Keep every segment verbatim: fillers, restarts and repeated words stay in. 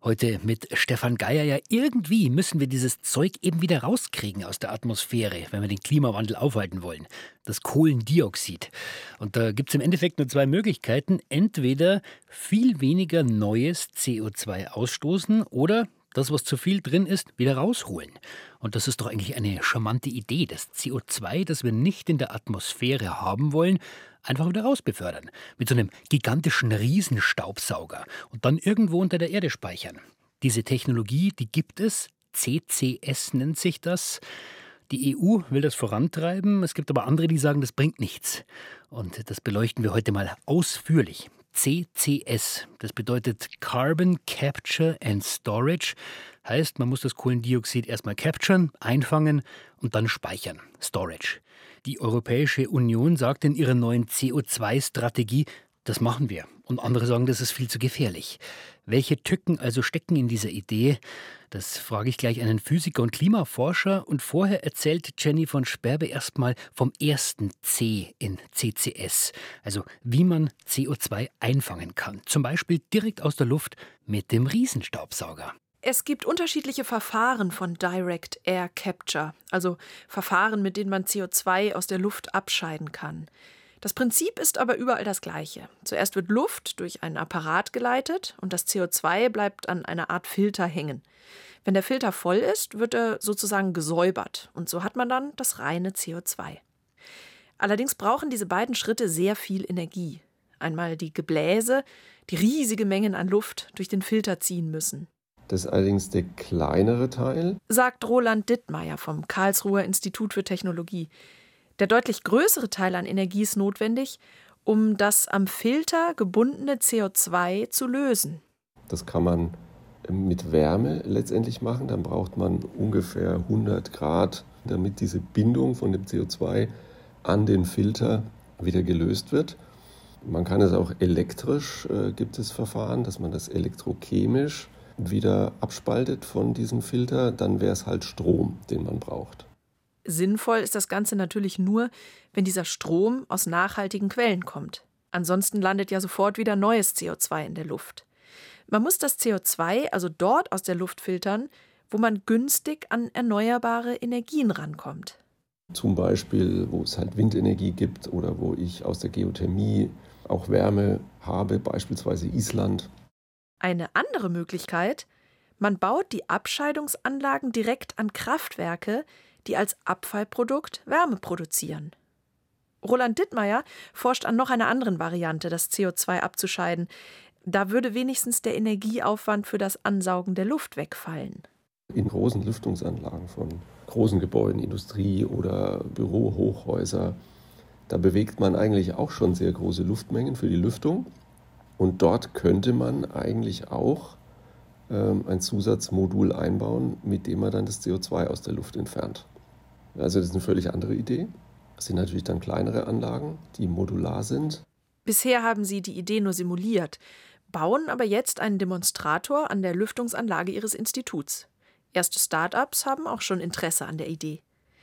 Heute mit Stefan Geier. Ja, irgendwie müssen wir dieses Zeug eben wieder rauskriegen aus der Atmosphäre, wenn wir den Klimawandel aufhalten wollen. Das Kohlendioxid. Und da gibt es im Endeffekt nur zwei Möglichkeiten. Entweder viel weniger neues C O zwei ausstoßen oder das, was zu viel drin ist, wieder rausholen. Und das ist doch eigentlich eine charmante Idee. Das C O zwei, das wir nicht in der Atmosphäre haben wollen, einfach wieder rausbefördern. Mit so einem gigantischen Riesenstaubsauger und dann irgendwo unter der Erde speichern. Diese Technologie, die gibt es. C C S nennt sich das. Die E U will das vorantreiben. Es gibt aber andere, die sagen, das bringt nichts. Und das beleuchten wir heute mal ausführlich. C C S, das bedeutet Carbon Capture and Storage. Heißt, man muss das Kohlendioxid erstmal capturen, einfangen und dann speichern. Storage. Die Europäische Union sagt in ihrer neuen C O zwei Strategie, das machen wir. Und andere sagen, das ist viel zu gefährlich. Welche Tücken also stecken in dieser Idee? Das frage ich gleich einen Physiker und Klimaforscher. Und vorher erzählt Jenny von Sperbe erstmal vom ersten C in C C S. Also wie man C O zwei einfangen kann. Zum Beispiel direkt aus der Luft mit dem Riesenstaubsauger. Es gibt unterschiedliche Verfahren von Direct Air Capture, also Verfahren, mit denen man C O zwei aus der Luft abscheiden kann. Das Prinzip ist aber überall das gleiche. Zuerst wird Luft durch einen Apparat geleitet und das C O zwei bleibt an einer Art Filter hängen. Wenn der Filter voll ist, wird er sozusagen gesäubert und so hat man dann das reine C O zwei. Allerdings brauchen diese beiden Schritte sehr viel Energie. Einmal die Gebläse, die riesige Mengen an Luft durch den Filter ziehen müssen. Das ist allerdings der kleinere Teil, sagt Roland Dittmeier vom Karlsruher Institut für Technologie. Der deutlich größere Teil an Energie ist notwendig, um das am Filter gebundene C O zwei zu lösen. Das kann man mit Wärme letztendlich machen. Dann braucht man ungefähr hundert Grad, damit diese Bindung von dem C O zwei an den Filter wieder gelöst wird. Man kann es auch elektrisch, äh, gibt es Verfahren, dass man das elektrochemisch wieder abspaltet von diesem Filter. Dann wäre es halt Strom, den man braucht. Sinnvoll ist das Ganze natürlich nur, wenn dieser Strom aus nachhaltigen Quellen kommt. Ansonsten landet ja sofort wieder neues C O zwei in der Luft. Man muss das C O zwei also dort aus der Luft filtern, wo man günstig an erneuerbare Energien rankommt. Zum Beispiel, wo es halt Windenergie gibt oder wo ich aus der Geothermie auch Wärme habe, beispielsweise Island. Eine andere Möglichkeit: Man baut die Abscheidungsanlagen direkt an Kraftwerke, die als Abfallprodukt Wärme produzieren. Roland Dittmeier forscht an noch einer anderen Variante, das C O zwei abzuscheiden. Da würde wenigstens der Energieaufwand für das Ansaugen der Luft wegfallen. In großen Lüftungsanlagen von großen Gebäuden, Industrie oder Bürohochhäuser, da bewegt man eigentlich auch schon sehr große Luftmengen für die Lüftung. Und dort könnte man eigentlich auch ähm, ein Zusatzmodul einbauen, mit dem man dann das C O zwei aus der Luft entfernt. Also das ist eine völlig andere Idee. Das sind natürlich dann kleinere Anlagen, die modular sind. Bisher haben sie die Idee nur simuliert, bauen aber jetzt einen Demonstrator an der Lüftungsanlage ihres Instituts. Erste Start-ups haben auch schon Interesse an der Idee.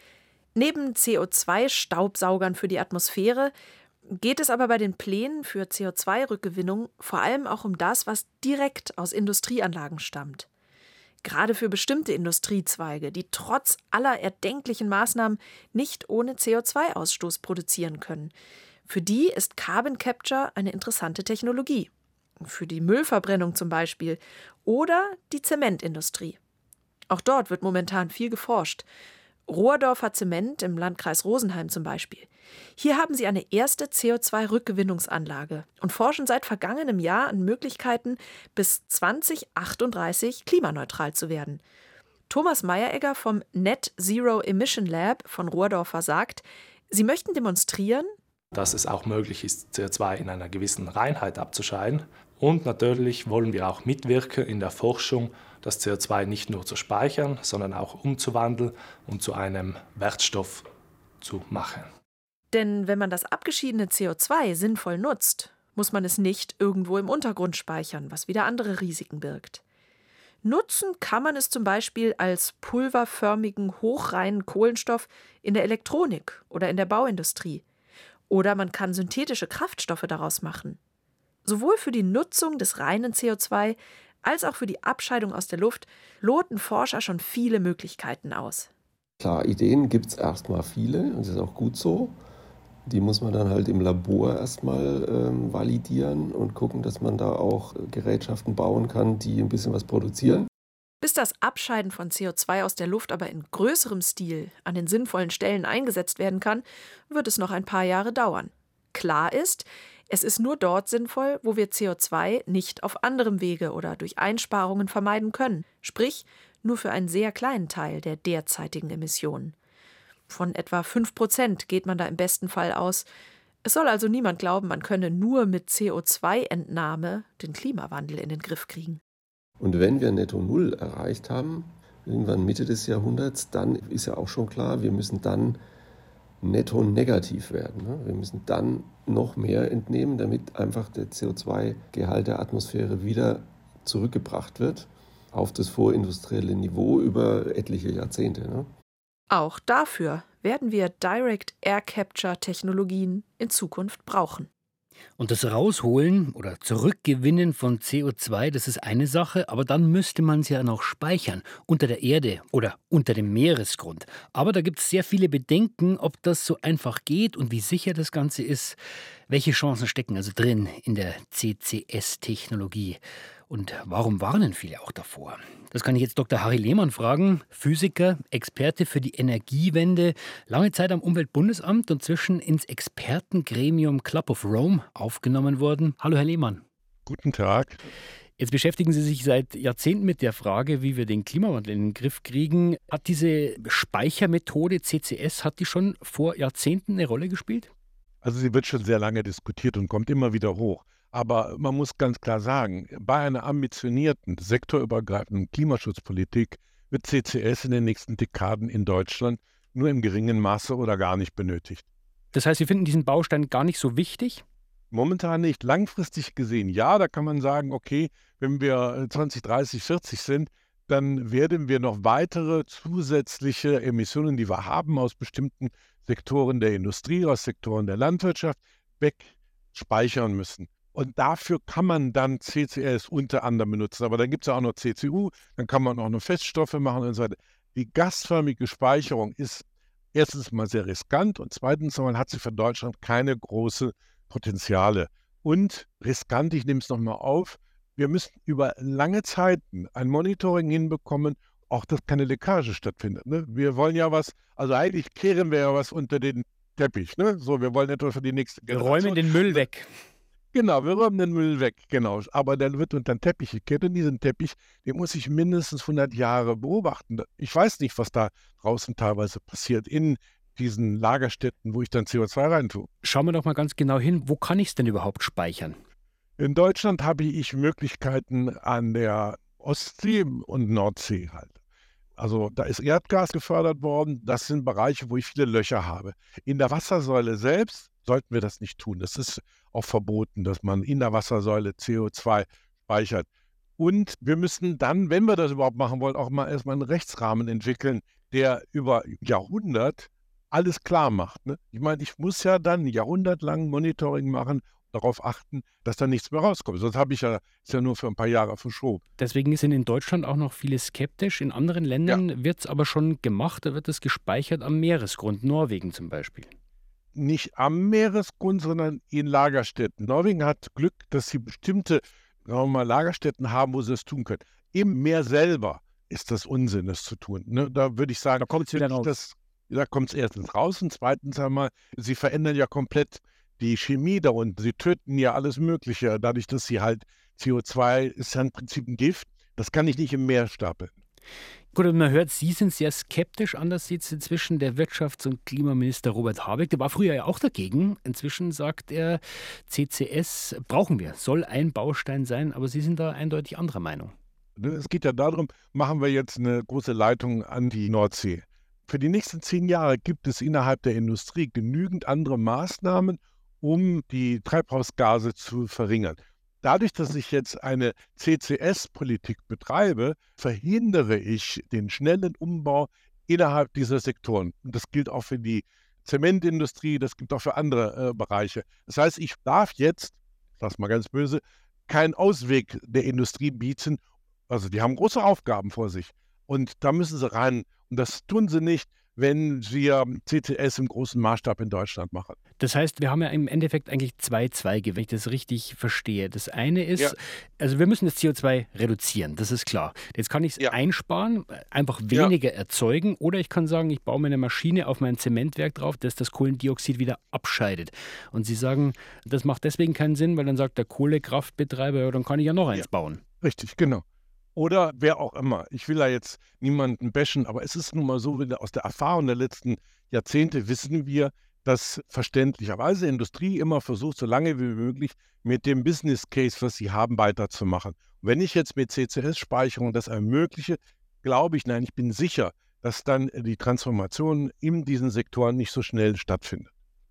Neben C O zwei Staubsaugern für die Atmosphäre geht es aber bei den Plänen für C O zwei Rückgewinnung vor allem auch um das, was direkt aus Industrieanlagen stammt. Gerade für bestimmte Industriezweige, die trotz aller erdenklichen Maßnahmen nicht ohne C O zwei Ausstoß produzieren können. Für die ist Carbon Capture eine interessante Technologie. Für die Müllverbrennung zum Beispiel oder die Zementindustrie. Auch dort wird momentan viel geforscht. Rohrdorfer Zement im Landkreis Rosenheim zum Beispiel. Hier haben sie eine erste C O zwei Rückgewinnungsanlage und forschen seit vergangenem Jahr an Möglichkeiten, bis zwanzig achtunddreißig klimaneutral zu werden. Thomas Meieregger vom Net Zero Emission Lab von Rohrdorfer sagt, sie möchten demonstrieren, dass es auch möglich ist, C O zwei in einer gewissen Reinheit abzuscheiden. Und natürlich wollen wir auch mitwirken in der Forschung, das C O zwei nicht nur zu speichern, sondern auch umzuwandeln und zu einem Wertstoff zu machen. Denn wenn man das abgeschiedene C O zwei sinnvoll nutzt, muss man es nicht irgendwo im Untergrund speichern, was wieder andere Risiken birgt. Nutzen kann man es zum Beispiel als pulverförmigen, hochreinen Kohlenstoff in der Elektronik oder in der Bauindustrie. Oder man kann synthetische Kraftstoffe daraus machen. Sowohl für die Nutzung des reinen C O zwei als auch für die Abscheidung aus der Luft loten Forscher schon viele Möglichkeiten aus. Klar, Ideen gibt es erstmal viele und das ist auch gut so. Die muss man dann halt im Labor erstmal ähm, validieren und gucken, dass man da auch Gerätschaften bauen kann, die ein bisschen was produzieren. Bis das Abscheiden von C O zwei aus der Luft aber in größerem Stil an den sinnvollen Stellen eingesetzt werden kann, wird es noch ein paar Jahre dauern. Klar ist, es ist nur dort sinnvoll, wo wir C O zwei nicht auf anderem Wege oder durch Einsparungen vermeiden können, sprich nur für einen sehr kleinen Teil der derzeitigen Emissionen. Von etwa fünf Prozent geht man da im besten Fall aus. Es soll also niemand glauben, man könne nur mit C O zwei Entnahme den Klimawandel in den Griff kriegen. Und wenn wir Netto Null erreicht haben, irgendwann Mitte des Jahrhunderts, dann ist ja auch schon klar, wir müssen dann netto negativ werden. Wir müssen dann noch mehr entnehmen, damit einfach der C O zwei Gehalt der Atmosphäre wieder zurückgebracht wird auf das vorindustrielle Niveau über etliche Jahrzehnte. Auch dafür werden wir Direct Air Capture Technologien in Zukunft brauchen. Und das Rausholen oder Zurückgewinnen von C O zwei, das ist eine Sache, aber dann müsste man es ja noch speichern, unter der Erde oder unter dem Meeresgrund. Aber da gibt es sehr viele Bedenken, ob das so einfach geht und wie sicher das Ganze ist. Welche Chancen stecken also drin in der C C S-Technologie? Und warum warnen viele auch davor? Das kann ich jetzt Doktor Harry Lehmann fragen, Physiker, Experte für die Energiewende, lange Zeit am Umweltbundesamt und inzwischen ins Expertengremium Club of Rome aufgenommen worden. Hallo, Herr Lehmann. Guten Tag. Jetzt beschäftigen Sie sich seit Jahrzehnten mit der Frage, wie wir den Klimawandel in den Griff kriegen. Hat diese Speichermethode C C S, hat die schon vor Jahrzehnten eine Rolle gespielt? Also sie wird schon sehr lange diskutiert und kommt immer wieder hoch. Aber man muss ganz klar sagen, bei einer ambitionierten, sektorübergreifenden Klimaschutzpolitik wird C C S in den nächsten Dekaden in Deutschland nur im geringen Maße oder gar nicht benötigt. Das heißt, Sie finden diesen Baustein gar nicht so wichtig? Momentan nicht. Langfristig gesehen, ja, da kann man sagen, okay, wenn wir zwanzig, dreißig, vierzig sind, dann werden wir noch weitere zusätzliche Emissionen, die wir haben aus bestimmten Sektoren der Industrie, aus Sektoren der Landwirtschaft, wegspeichern müssen. Und dafür kann man dann C C S unter anderem benutzen. Aber dann gibt es ja auch noch C C U, dann kann man auch noch Feststoffe machen und so weiter. Die gasförmige Speicherung ist erstens mal sehr riskant und zweitens mal hat sie für Deutschland keine großen Potenziale. Und riskant, ich nehme es nochmal auf, wir müssen über lange Zeiten ein Monitoring hinbekommen, auch dass keine Leckage stattfindet. Ne? Wir wollen ja was, also eigentlich kehren wir ja was unter den Teppich. Ne? So, wir wollen etwas für die nächste Generation. Wir räumen den Müll weg. Genau, wir räumen den Müll weg, genau. Aber der wird unter den Teppich gekehrt und diesen Teppich, den muss ich mindestens hundert Jahre beobachten. Ich weiß nicht, was da draußen teilweise passiert in diesen Lagerstätten, wo ich dann C O zwei reintue. Schauen wir doch mal ganz genau hin, wo kann ich es denn überhaupt speichern? In Deutschland habe ich Möglichkeiten an der Ostsee und Nordsee halt. Also da ist Erdgas gefördert worden, das sind Bereiche, wo ich viele Löcher habe. In der Wassersäule selbst sollten wir das nicht tun. Das ist auch verboten, dass man in der Wassersäule C O zwei speichert. Und wir müssen dann, wenn wir das überhaupt machen wollen, auch mal erstmal einen Rechtsrahmen entwickeln, der über Jahrhundert alles klar macht. Ne? Ich meine, ich muss ja dann jahrhundertlang Monitoring machen, darauf achten, dass da nichts mehr rauskommt. Sonst habe ich ja, ist ja nur für ein paar Jahre verschoben. Deswegen sind in Deutschland auch noch viele skeptisch. In anderen Ländern ja. wird es aber schon gemacht, da wird es gespeichert am Meeresgrund, Norwegen zum Beispiel. Nicht am Meeresgrund, sondern in Lagerstätten. Norwegen hat Glück, dass sie bestimmte sagen wir mal, Lagerstätten haben, wo sie es tun können. Im Meer selber ist das Unsinn, das zu tun. Ne? Da würde ich sagen, da kommt es wieder raus. Das, da kommt es erstens raus und zweitens einmal, sie verändern ja komplett die Chemie da unten. Sie töten ja alles Mögliche, dadurch, dass sie halt C O zwei ist ja im Prinzip ein Gift, das kann ich nicht im Meer stapeln. Gut, und man hört, Sie sind sehr skeptisch. Anders sieht es inzwischen der Wirtschafts- und Klimaminister Robert Habeck. Der war früher ja auch dagegen. Inzwischen sagt er, C C S brauchen wir, soll ein Baustein sein. Aber Sie sind da eindeutig anderer Meinung. Es geht ja darum, machen wir jetzt eine große Leitung an die Nordsee. Für die nächsten zehn Jahre gibt es innerhalb der Industrie genügend andere Maßnahmen, um die Treibhausgase zu verringern. Dadurch, dass ich jetzt eine C C S-Politik betreibe, verhindere ich den schnellen Umbau innerhalb dieser Sektoren. Und das gilt auch für die Zementindustrie, das gilt auch für andere äh, Bereiche. Das heißt, ich darf jetzt, das mal ganz böse, keinen Ausweg der Industrie bieten, Also die haben große Aufgaben vor sich und da müssen sie ran. Und das tun sie nicht, wenn wir C C S im großen Maßstab in Deutschland machen. Das heißt, wir haben ja im Endeffekt eigentlich zwei Zweige, wenn ich das richtig verstehe. Das eine ist, Ja. also wir müssen das C O zwei reduzieren, das ist klar. Jetzt kann ich es Ja. einsparen, einfach Ja. weniger erzeugen, oder ich kann sagen, ich baue mir eine Maschine auf mein Zementwerk drauf, das das Kohlendioxid wieder abscheidet. Und Sie sagen, das macht deswegen keinen Sinn, weil dann sagt der Kohlekraftbetreiber, ja, dann kann ich ja noch eins Ja. bauen. Richtig, genau. Oder wer auch immer. Ich will da jetzt niemanden bashen, aber es ist nun mal so, aus der Erfahrung der letzten Jahrzehnte wissen wir, dass verständlicherweise Industrie immer versucht, so lange wie möglich mit dem Business Case, was sie haben, weiterzumachen. Und wenn ich jetzt mit C C S-Speicherung das ermögliche, glaube ich, nein, ich bin sicher, dass dann die Transformation in diesen Sektoren nicht so schnell stattfindet.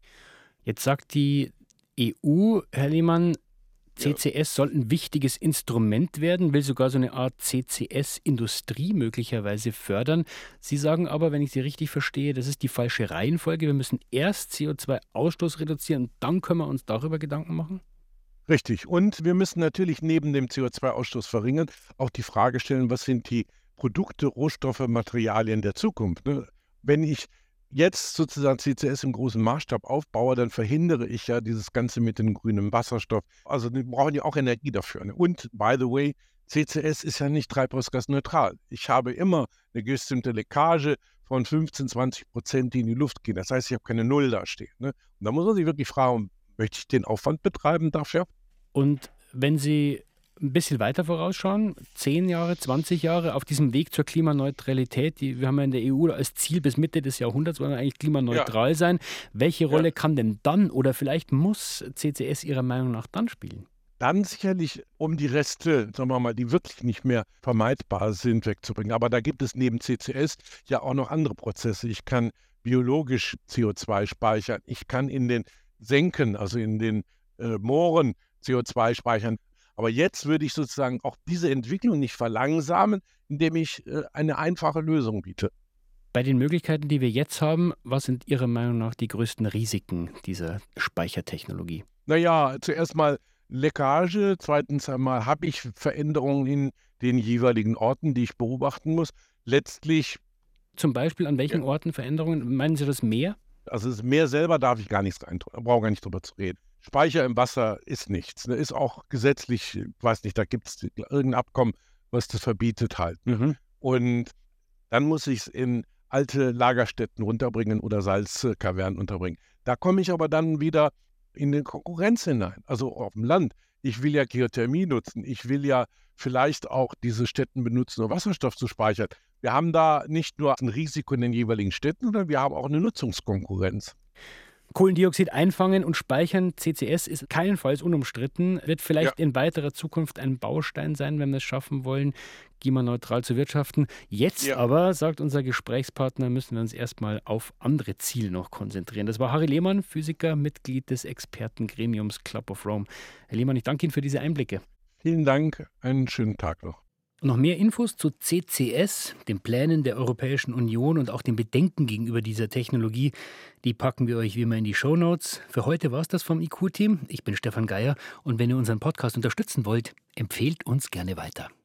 Jetzt sagt die E U, Herr Lehmann, Ja. C C S soll ein wichtiges Instrument werden, will sogar so eine Art C C S-Industrie möglicherweise fördern. Sie sagen aber, wenn ich Sie richtig verstehe, das ist die falsche Reihenfolge. Wir müssen erst C O zwei Ausstoß reduzieren und dann können wir uns darüber Gedanken machen? Richtig. Und wir müssen natürlich neben dem C O zwei Ausstoß verringern auch die Frage stellen, was sind die Produkte, Rohstoffe, Materialien der Zukunft, ne? Wenn ich jetzt sozusagen C C S im großen Maßstab aufbaue, dann verhindere ich ja dieses Ganze mit dem grünen Wasserstoff. Also wir brauchen ja auch Energie dafür, ne? Und by the way, C C S ist ja nicht treibhausgasneutral. Ich habe immer eine bestimmte Leckage von fünfzehn, zwanzig Prozent, die in die Luft gehen. Das heißt, ich habe keine Null da stehen, ne? Und da muss man sich wirklich fragen, möchte ich den Aufwand betreiben dafür? Und wenn Sie ein bisschen weiter vorausschauen, zehn Jahre, zwanzig Jahre auf diesem Weg zur Klimaneutralität, die, wir haben ja in der E U als Ziel bis Mitte des Jahrhunderts, wollen wir eigentlich klimaneutral sein. Welche Rolle Ja. kann denn dann oder vielleicht muss C C S Ihrer Meinung nach dann spielen? Dann sicherlich, um die Reste, sagen wir mal, die wirklich nicht mehr vermeidbar sind, wegzubringen. Aber da gibt es neben C C S ja auch noch andere Prozesse. Ich kann biologisch C O zwei speichern. Ich kann in den Senken, also in den äh, Mooren C O zwei speichern. Aber jetzt würde ich sozusagen auch diese Entwicklung nicht verlangsamen, indem ich äh, eine einfache Lösung biete. Bei den Möglichkeiten, die wir jetzt haben, was sind Ihrer Meinung nach die größten Risiken dieser Speichertechnologie? Naja, zuerst mal Leckage, zweitens einmal habe ich Veränderungen in den jeweiligen Orten, die ich beobachten muss. Letztlich, Zum Beispiel an welchen Ja. Orten Veränderungen? Meinen Sie das Meer? also das Meer selber darf ich gar nichts reintun, da brauche ich gar nicht drüber zu reden. Speicher im Wasser ist nichts, ne, ist auch gesetzlich, ich weiß nicht, da gibt es irgendein Abkommen, was das verbietet halt. Ne? Mhm. Und dann muss ich es in alte Lagerstätten runterbringen oder Salzkavernen unterbringen. Da komme ich aber dann wieder in eine Konkurrenz hinein, also auf dem Land. Ich will ja Geothermie nutzen, ich will ja vielleicht auch diese Stätten benutzen, um Wasserstoff zu speichern. Wir haben da nicht nur ein Risiko in den jeweiligen Städten, sondern wir haben auch eine Nutzungskonkurrenz. Kohlendioxid einfangen und speichern, C C S ist keinenfalls unumstritten, wird vielleicht in weiterer Zukunft ein Baustein sein, wenn wir es schaffen wollen, klimaneutral zu wirtschaften. Jetzt Ja. aber, sagt unser Gesprächspartner, müssen wir uns erstmal auf andere Ziele noch konzentrieren. Das war Harry Lehmann, Physiker, Mitglied des Expertengremiums Club of Rome. Herr Lehmann, ich danke Ihnen für diese Einblicke. Vielen Dank, einen schönen Tag noch. Noch mehr Infos zu C C S, den Plänen der Europäischen Union und auch den Bedenken gegenüber dieser Technologie, die packen wir euch wie immer in die Shownotes. Für heute war es das vom I Q-Team. Ich bin Stefan Geier und wenn ihr unseren Podcast unterstützen wollt, empfehlt uns gerne weiter.